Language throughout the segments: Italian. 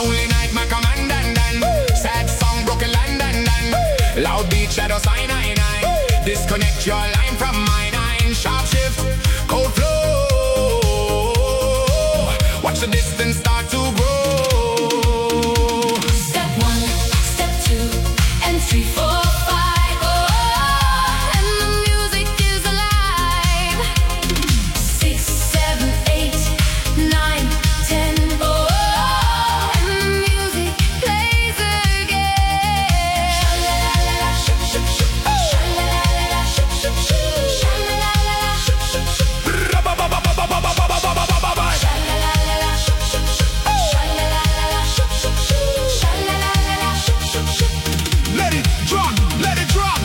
Lonely night, my command and sad song, broken land and loud beat, shadow sign, I. Disconnect your line from mine, sharp shift, cold flow. Watch the distance start to grow. Step 1, step 2, and 3, 4, 5. Oh, and the music is alive. 6, 7, 8, 9, 10. Oh, and the music plays again. Sha-la-la-la-la, shup-shup-shup. Sha-la-la-la-la, shup-shup-shup. Sha-la-la-la-la, shup-shup-shup. Sha-la-la-la-la, shup-shup-shup. Sha-la-la-la-la, shup-shup-shup. Sha-la-la-la-la, shup-shup-shup. Let it drop, let it drop.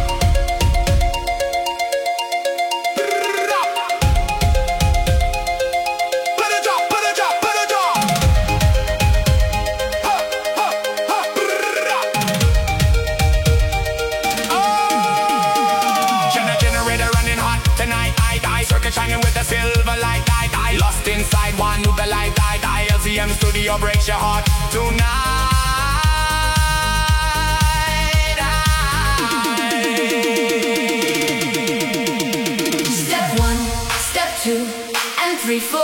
Let it drop, let it drop, let it drop. Ha, ha, ha. Oh! Generator running hot tonight. I circuit shining with a silver light. I lost inside one new the light. I LCM studio breaks your heart tonight. Step 1, step 2, and 3, 4.